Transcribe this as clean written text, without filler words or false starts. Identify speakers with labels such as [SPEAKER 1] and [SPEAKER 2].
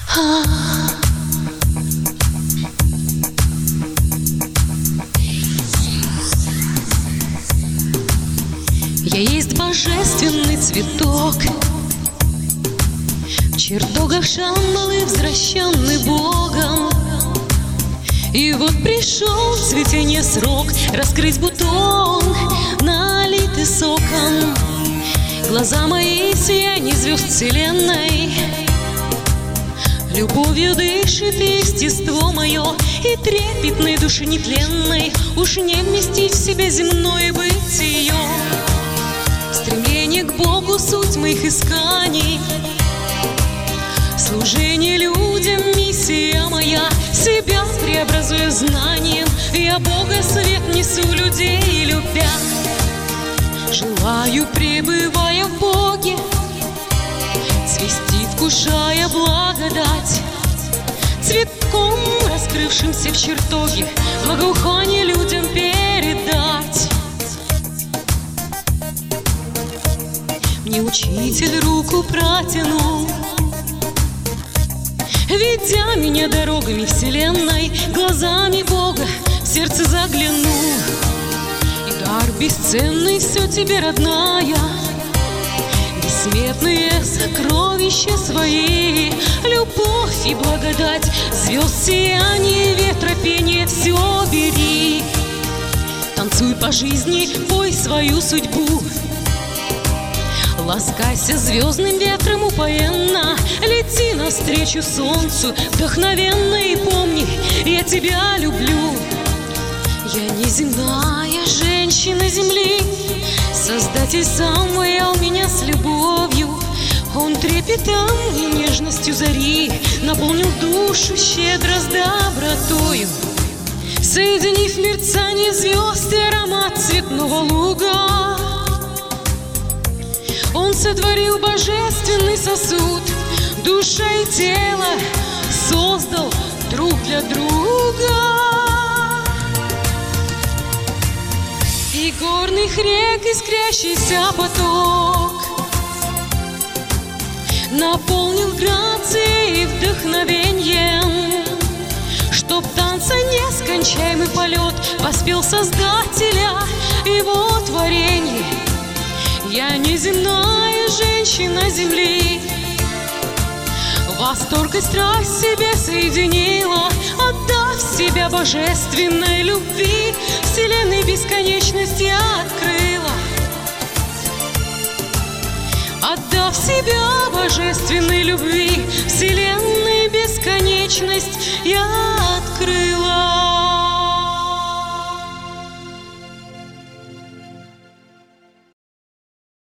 [SPEAKER 1] Я есть божественный цветок, в чертогах Шамбалы взращенный Богом. И вот пришел в цветение срок раскрыть бутон, налитый соком. Глаза мои сияние звезд вселенной, любовью дышит естество мое, и трепетной души нетленной уж не вместить в себе земное бытие. Стремление к Богу — суть моих исканий, служение людям — миссия моя. Себя преобразуя знанием, я Бога свет несу людей любя. Желаю, пребывая в Боге, цвести, вкушая благодать, цветком, раскрывшимся в чертоге, благоухание людям передать. Мне учитель руку протянул, ведя меня дорогами вселенной, глазами Бога в сердце заглянул. И дар бесценный все тебе, родная, бессмертные сокровища свои, любовь и благодать, звезд сияние, ветра пение, все бери. Танцуй по жизни, пой свою судьбу, ласкайся звездным ветром упоенно, лети навстречу солнцу вдохновенно и помни, я тебя люблю. Я неземная женщина земли, Создатель сам воял меня с любовью. Он трепетом и нежностью зари наполнил душу щедро с добротою, соединив мерцание звезд и аромат цветного луга. Он сотворил божественный сосуд, душа и тело создал друг для друга. И горных рек искрящийся поток наполнил грацией и вдохновением, чтоб танца нескончаемый полет воспел Создателя его творение. Я неземная женщина земли, восторг и страсть себе соединила, отдав себя божественной любви, вселенной бесконечность я открыла. Отдав себя божественной любви, вселенной бесконечность я открыла.